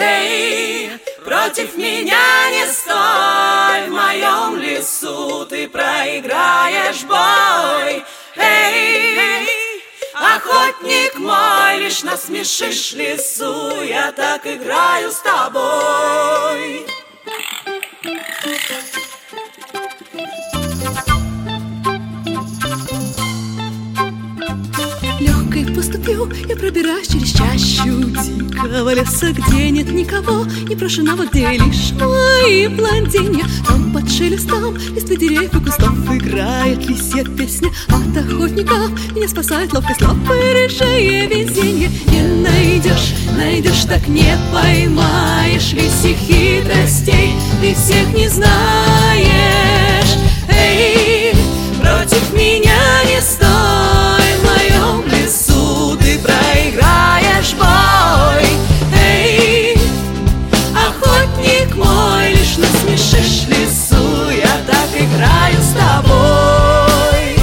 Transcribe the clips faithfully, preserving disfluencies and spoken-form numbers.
Эй, против меня не стой, в моем лесу ты проиграешь бой. Эй, охотник мой, лишь насмешишь лесу, я так играю с тобой. Легкой поступью я пробираюсь через чащу дикого леса, где нет никого, не прошеного, где лишь мои блондинья. Там под шелестом листвы деревьев и кустов играет лисья песня. От охотников меня спасает ловкость лапы и рыжее везенье. Не найдешь, найдешь, так не поймаешь лисьих хитростей, ты всех не знаешь. Эй, против меня не стой, в моем лесу ты проиграешь бой. Эй, охотник мой, лишь насмешишь лесу, я так играю с тобой.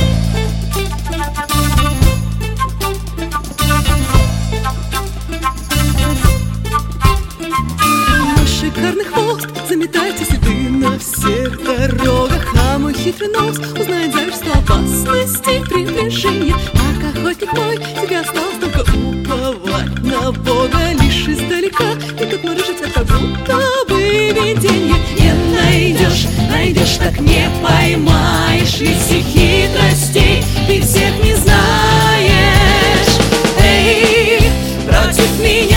Мой шикарный хвост заметается следы на всех дорогах, а мой хитрый нос узнает зайчество опасности приближения. Так, охотник мой, тебе осталось только уповать на Бога. Лишь издалека и тут мой рыжий цвет, как будто бы виденье. Не найдешь, найдешь, так не поймаешь лисьих хитростей, ты всех не знаешь. Эй, против меня